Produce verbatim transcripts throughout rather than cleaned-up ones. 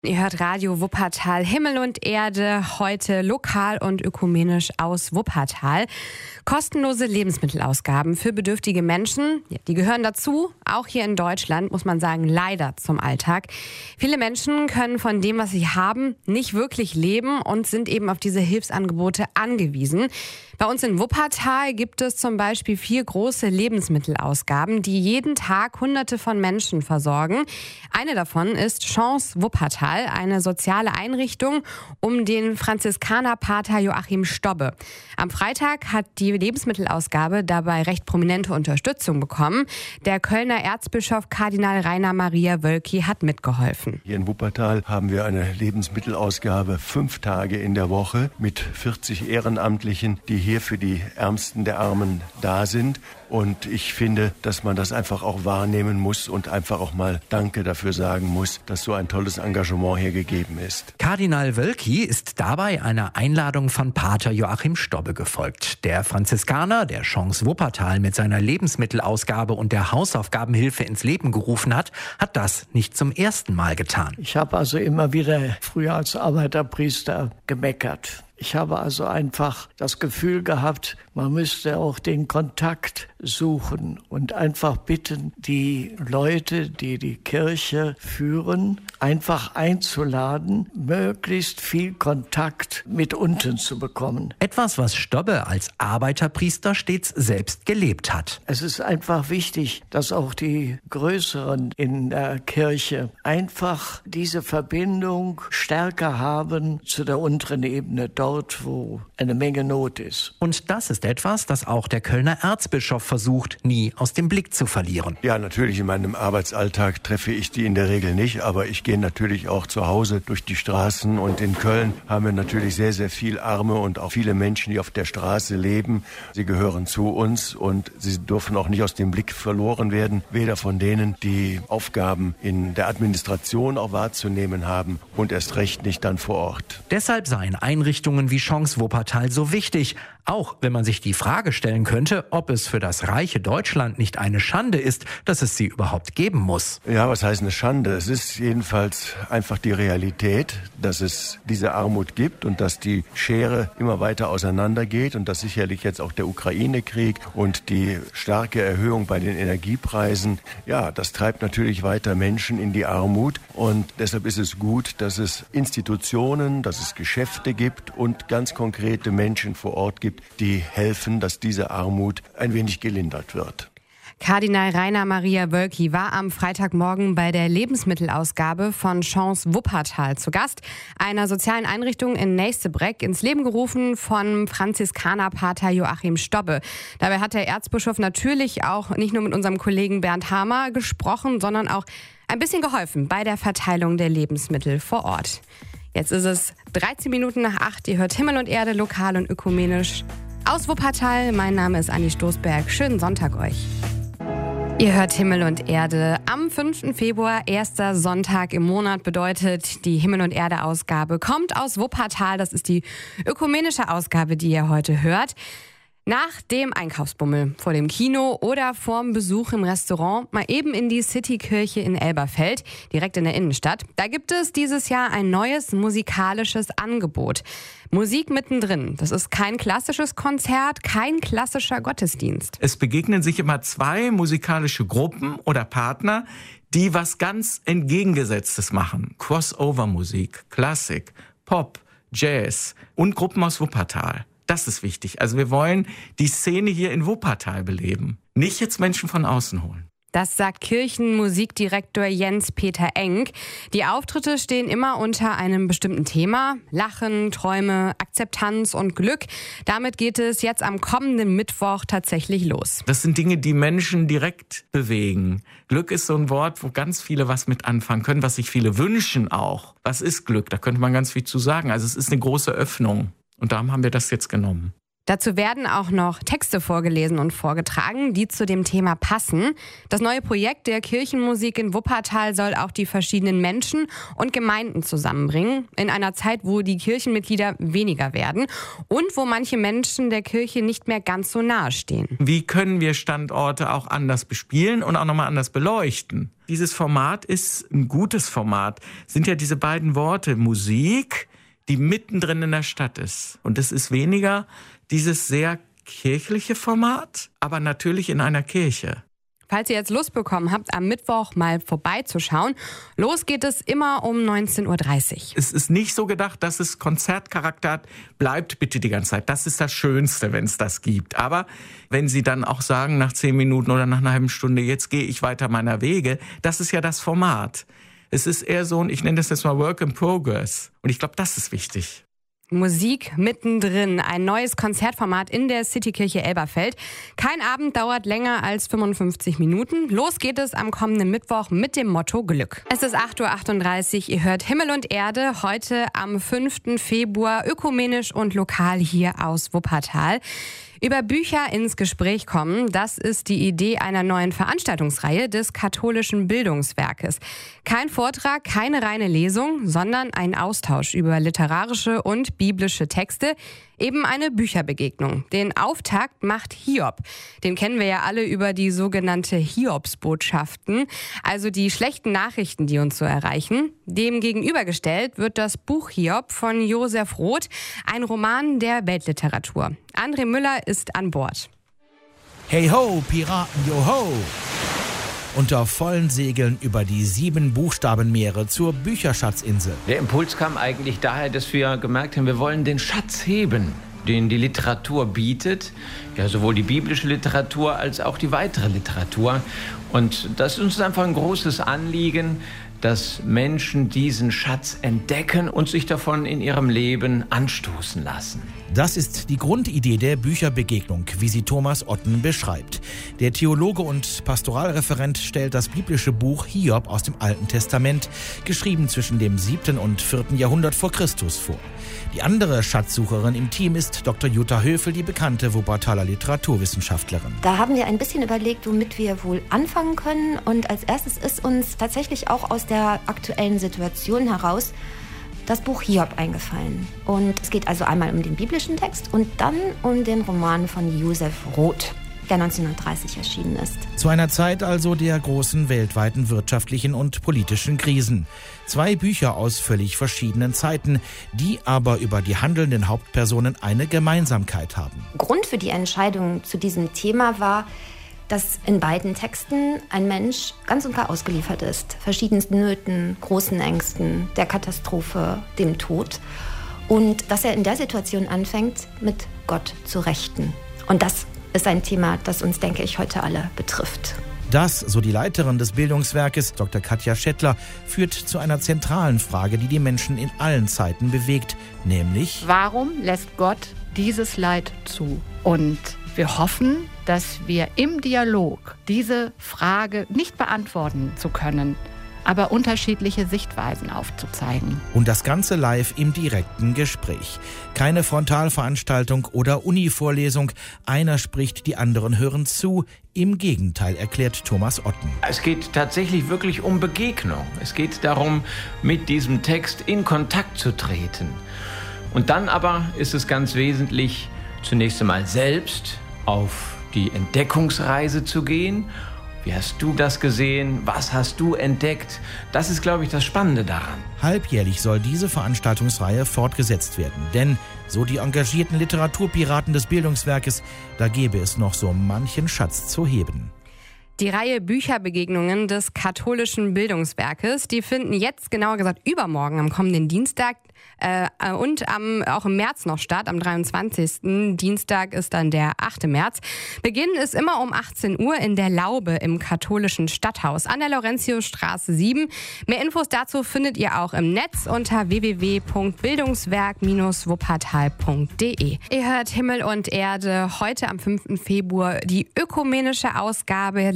Ihr hört Radio Wuppertal, Himmel und Erde, heute lokal und ökumenisch aus Wuppertal. Kostenlose Lebensmittelausgaben für bedürftige Menschen, die gehören dazu, auch hier in Deutschland, muss man sagen, leider zum Alltag. Viele Menschen können von dem, was sie haben, nicht wirklich leben und sind eben auf diese Hilfsangebote angewiesen. Bei uns in Wuppertal gibt es zum Beispiel vier große Lebensmittelausgaben, die jeden Tag Hunderte von Menschen versorgen. Eine davon ist Chance Wuppertal, eine soziale Einrichtung um den Franziskanerpater Joachim Stobbe. Am Freitag hat die Lebensmittelausgabe dabei recht prominente Unterstützung bekommen. Der Kölner Erzbischof Kardinal Rainer Maria Wölki hat mitgeholfen. Hier in Wuppertal haben wir eine Lebensmittelausgabe fünf Tage in der Woche mit vierzig Ehrenamtlichen, die hier für die Ärmsten der Armen da sind. Und ich finde, dass man das einfach auch wahrnehmen muss und einfach auch mal Danke dafür sagen muss, dass so ein tolles Engagement hier gegeben ist. Kardinal Wölki ist dabei einer Einladung von Pater Joachim Stobbe gefolgt. Der Franziskaner, der Chance Wuppertal mit seiner Lebensmittelausgabe und der Hausaufgabenhilfe ins Leben gerufen hat, hat das nicht zum ersten Mal getan. Ich habe also immer wieder früher als Arbeiterpriester gemeckert. Ich habe also einfach das Gefühl gehabt, man müsste auch den Kontakt suchen und einfach bitten, die Leute, die die Kirche führen, einfach einzuladen, möglichst viel Kontakt mit unten zu bekommen. Etwas, was Stobbe als Arbeiterpriester stets selbst gelebt hat. Es ist einfach wichtig, dass auch die Größeren in der Kirche einfach diese Verbindung stärker haben zu der unteren Ebene, dort, wo eine Menge Not ist. Und das ist etwas, das auch der Kölner Erzbischof versucht, nie aus dem Blick zu verlieren. Ja, natürlich, in meinem Arbeitsalltag treffe ich die in der Regel nicht, aber ich gehe natürlich auch zu Hause durch die Straßen und in Köln haben wir natürlich sehr, sehr viel Arme und auch viele Menschen, die auf der Straße leben. Sie gehören zu uns und sie dürfen auch nicht aus dem Blick verloren werden, weder von denen, die Aufgaben in der Administration auch wahrzunehmen haben und erst recht nicht dann vor Ort. Deshalb seien Einrichtungen wie Chance Wuppertal so wichtig, auch wenn man sich die Frage stellen könnte, ob es für das reiche Deutschland nicht eine Schande ist, dass es sie überhaupt geben muss. Ja, was heißt eine Schande? Es ist jedenfalls einfach die Realität, dass es diese Armut gibt und dass die Schere immer weiter auseinandergeht und dass sicherlich jetzt auch der Ukraine-Krieg und die starke Erhöhung bei den Energiepreisen, ja, das treibt natürlich weiter Menschen in die Armut und deshalb ist es gut, dass es Institutionen, dass es Geschäfte gibt und ganz konkrete Menschen vor Ort gibt, die helfen, dass diese Armut ein wenig gelindert wird. Kardinal Rainer Maria Wölki war am Freitagmorgen bei der Lebensmittelausgabe von Chance Wuppertal zu Gast, einer sozialen Einrichtung in Nächstebreck, ins Leben gerufen von Franziskanerpater Joachim Stobbe. Dabei hat der Erzbischof natürlich auch nicht nur mit unserem Kollegen Bernd Hamer gesprochen, sondern auch ein bisschen geholfen bei der Verteilung der Lebensmittel vor Ort. Jetzt ist es dreizehn Minuten nach acht. Ihr hört Himmel und Erde, lokal und ökumenisch aus Wuppertal. Mein Name ist Anni Stoßberg. Schönen Sonntag euch. Ihr hört Himmel und Erde. Am fünften Februar, erster Sonntag im Monat, bedeutet die Himmel und Erde Ausgabe kommt aus Wuppertal. Das ist die ökumenische Ausgabe, die ihr heute hört. Nach dem Einkaufsbummel vor dem Kino oder vorm Besuch im Restaurant mal eben in die Citykirche in Elberfeld, direkt in der Innenstadt. Da gibt es dieses Jahr ein neues musikalisches Angebot. Musik mittendrin. Das ist kein klassisches Konzert, kein klassischer Gottesdienst. Es begegnen sich immer zwei musikalische Gruppen oder Partner, die was ganz Entgegengesetztes machen. Crossover-Musik, Klassik, Pop, Jazz und Gruppen aus Wuppertal. Das ist wichtig. Also wir wollen die Szene hier in Wuppertal beleben. Nicht jetzt Menschen von außen holen. Das sagt Kirchenmusikdirektor Jens-Peter Enck. Die Auftritte stehen immer unter einem bestimmten Thema. Lachen, Träume, Akzeptanz und Glück. Damit geht es jetzt am kommenden Mittwoch tatsächlich los. Das sind Dinge, die Menschen direkt bewegen. Glück ist so ein Wort, wo ganz viele was mit anfangen können, was sich viele wünschen auch. Was ist Glück? Da könnte man ganz viel zu sagen. Also es ist eine große Öffnung. Und darum haben wir das jetzt genommen. Dazu werden auch noch Texte vorgelesen und vorgetragen, die zu dem Thema passen. Das neue Projekt der Kirchenmusik in Wuppertal soll auch die verschiedenen Menschen und Gemeinden zusammenbringen, in einer Zeit, wo die Kirchenmitglieder weniger werden und wo manche Menschen der Kirche nicht mehr ganz so nahe stehen. Wie können wir Standorte auch anders bespielen und auch nochmal anders beleuchten? Dieses Format ist ein gutes Format. Es sind ja diese beiden Worte Musik, die mittendrin in der Stadt ist. Und es ist weniger dieses sehr kirchliche Format, aber natürlich in einer Kirche. Falls ihr jetzt Lust bekommen habt, am Mittwoch mal vorbeizuschauen, los geht es immer um neunzehn Uhr dreißig. Es ist nicht so gedacht, dass es Konzertcharakter hat. Bleibt bitte die ganze Zeit. Das ist das Schönste, wenn es das gibt. Aber wenn Sie dann auch sagen, nach zehn Minuten oder nach einer halben Stunde, jetzt gehe ich weiter meiner Wege, das ist ja das Format. Es ist eher so ein, ich nenne das jetzt mal Work in Progress. Und ich glaube, das ist wichtig. Musik mittendrin, ein neues Konzertformat in der Citykirche Elberfeld. Kein Abend dauert länger als fünfundfünfzig Minuten. Los geht es am kommenden Mittwoch mit dem Motto Glück. Es ist acht Uhr achtunddreißig, ihr hört Himmel und Erde, heute am fünften Februar, ökumenisch und lokal hier aus Wuppertal. Über Bücher ins Gespräch kommen, das ist die Idee einer neuen Veranstaltungsreihe des katholischen Bildungswerkes. Kein Vortrag, keine reine Lesung, sondern ein Austausch über literarische und biblische Texte, eben eine Bücherbegegnung. Den Auftakt macht Hiob. Den kennen wir ja alle über die sogenannte Hiobsbotschaften, also die schlechten Nachrichten, die uns so erreichen. Dem gegenübergestellt wird das Buch Hiob von Josef Roth, ein Roman der Weltliteratur. André Müller ist an Bord. Hey ho, Piraten, yo ho! Unter vollen Segeln über die sieben Buchstabenmeere zur Bücherschatzinsel. Der Impuls kam eigentlich daher, dass wir gemerkt haben, wir wollen den Schatz heben, den die Literatur bietet. Ja, sowohl die biblische Literatur als auch die weitere Literatur. Und das ist uns einfach ein großes Anliegen, dass Menschen diesen Schatz entdecken und sich davon in ihrem Leben anstoßen lassen. Das ist die Grundidee der Bücherbegegnung, wie sie Thomas Otten beschreibt. Der Theologe und Pastoralreferent stellt das biblische Buch Hiob aus dem Alten Testament, geschrieben zwischen dem siebten und vierten Jahrhundert vor Christus, vor. Die andere Schatzsucherin im Team ist Doktor Jutta Höfel, die bekannte Wuppertaler Literaturwissenschaftlerin. Da haben wir ein bisschen überlegt, womit wir wohl anfangen können. Und als erstes ist uns tatsächlich auch aus der aktuellen Situation heraus das Buch Hiob eingefallen. Und es geht also einmal um den biblischen Text und dann um den Roman von Josef Roth, der neunzehnhundertdreißig erschienen ist. Zu einer Zeit also der großen weltweiten wirtschaftlichen und politischen Krisen. Zwei Bücher aus völlig verschiedenen Zeiten, die aber über die handelnden Hauptpersonen eine Gemeinsamkeit haben. Grund für die Entscheidung zu diesem Thema war, dass in beiden Texten ein Mensch ganz und gar ausgeliefert ist. Verschiedensten Nöten, großen Ängsten, der Katastrophe, dem Tod. Und dass er in der Situation anfängt, mit Gott zu rechten. Und das ist ein Thema, das uns, denke ich, heute alle betrifft. Das, so die Leiterin des Bildungswerkes, Doktor Katja Schettler, führt zu einer zentralen Frage, die die Menschen in allen Zeiten bewegt, nämlich: Warum lässt Gott dieses Leid zu? Und wir hoffen, dass wir im Dialog diese Frage nicht beantworten zu können, aber unterschiedliche Sichtweisen aufzuzeigen. Und das Ganze live im direkten Gespräch. Keine Frontalveranstaltung oder Uni-Vorlesung. Einer spricht, die anderen hören zu. Im Gegenteil, erklärt Thomas Otten. Es geht tatsächlich wirklich um Begegnung. Es geht darum, mit diesem Text in Kontakt zu treten. Und dann aber ist es ganz wesentlich, zunächst einmal selbst auf die Entdeckungsreise zu gehen. Wie hast du das gesehen? Was hast du entdeckt? Das ist, glaube ich, das Spannende daran. Halbjährlich soll diese Veranstaltungsreihe fortgesetzt werden. Denn, so die engagierten Literaturpiraten des Bildungswerkes, da gäbe es noch so manchen Schatz zu heben. Die Reihe Bücherbegegnungen des katholischen Bildungswerkes, die finden jetzt, genauer gesagt übermorgen, am kommenden Dienstag äh, und am, auch im März noch statt, am dreiundzwanzigsten Dienstag ist dann der achte März. Beginn ist immer um achtzehn Uhr in der Laube im katholischen Stadthaus an der Laurentiusstraße sieben. Mehr Infos dazu findet ihr auch im Netz unter w w w punkt bildungswerk Bindestrich wuppertal punkt d e. Ihr hört Himmel und Erde, heute am fünften Februar die ökumenische Ausgabe.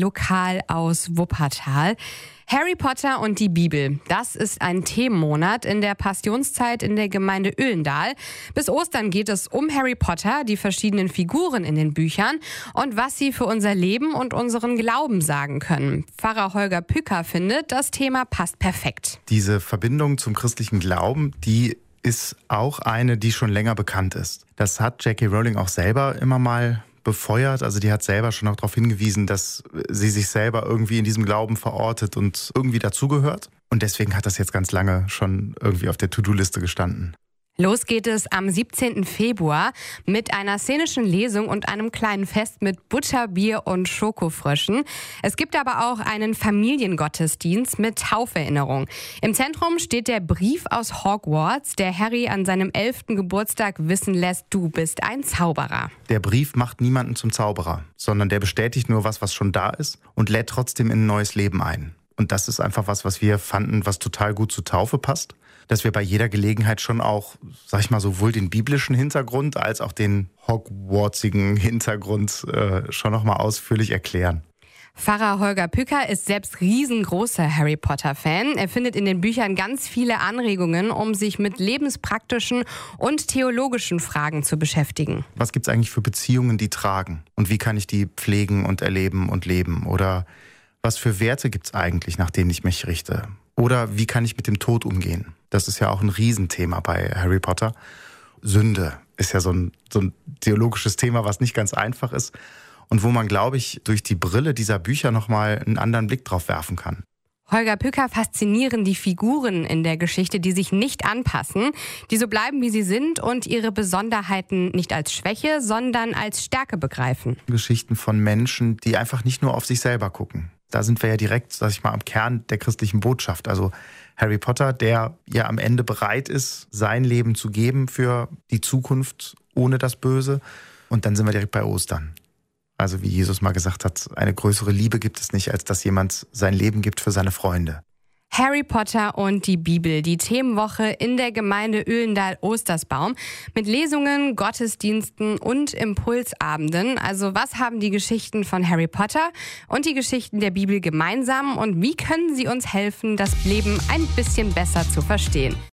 lokal aus Wuppertal. Harry Potter und die Bibel. Das ist ein Themenmonat in der Passionszeit in der Gemeinde Oelendahl. Bis Ostern geht es um Harry Potter, die verschiedenen Figuren in den Büchern und was sie für unser Leben und unseren Glauben sagen können. Pfarrer Holger Pücker findet, das Thema passt perfekt. Diese Verbindung zum christlichen Glauben, die ist auch eine, die schon länger bekannt ist. Das hat J K Rowling auch selber immer mal befeuert. Also die hat selber schon auch darauf hingewiesen, dass sie sich selber irgendwie in diesem Glauben verortet und irgendwie dazugehört. Und deswegen hat das jetzt ganz lange schon irgendwie auf der To-Do-Liste gestanden. Los geht es am siebzehnten Februar mit einer szenischen Lesung und einem kleinen Fest mit Butterbier und Schokofröschen. Es gibt aber auch einen Familiengottesdienst mit Tauferinnerung. Im Zentrum steht der Brief aus Hogwarts, der Harry an seinem elften Geburtstag wissen lässt, du bist ein Zauberer. Der Brief macht niemanden zum Zauberer, sondern der bestätigt nur was, was schon da ist und lädt trotzdem in ein neues Leben ein. Und das ist einfach was, was wir fanden, was total gut zur Taufe passt. Dass wir bei jeder Gelegenheit schon auch, sag ich mal, sowohl den biblischen Hintergrund als auch den hogwartsigen Hintergrund äh, schon noch mal ausführlich erklären. Pfarrer Holger Pücker ist selbst riesengroßer Harry Potter-Fan. Er findet in den Büchern ganz viele Anregungen, um sich mit lebenspraktischen und theologischen Fragen zu beschäftigen. Was gibt es eigentlich für Beziehungen, die tragen? Und wie kann ich die pflegen und erleben und leben? Oder was für Werte gibt es eigentlich, nach denen ich mich richte? Oder wie kann ich mit dem Tod umgehen? Das ist ja auch ein Riesenthema bei Harry Potter. Sünde ist ja so ein, so ein theologisches Thema, was nicht ganz einfach ist. Und wo man, glaube ich, durch die Brille dieser Bücher nochmal einen anderen Blick drauf werfen kann. Holger Pücker faszinieren die Figuren in der Geschichte, die sich nicht anpassen, die so bleiben, wie sie sind und ihre Besonderheiten nicht als Schwäche, sondern als Stärke begreifen. Geschichten von Menschen, die einfach nicht nur auf sich selber gucken. Da sind wir ja direkt, sag ich mal, am Kern der christlichen Botschaft. Also Harry Potter, der ja am Ende bereit ist, sein Leben zu geben für die Zukunft ohne das Böse. Und dann sind wir direkt bei Ostern. Also wie Jesus mal gesagt hat, eine größere Liebe gibt es nicht, als dass jemand sein Leben gibt für seine Freunde. Harry Potter und die Bibel, die Themenwoche in der Gemeinde Oelendahl-Ostersbaum mit Lesungen, Gottesdiensten und Impulsabenden. Also was haben die Geschichten von Harry Potter und die Geschichten der Bibel gemeinsam und wie können sie uns helfen, das Leben ein bisschen besser zu verstehen?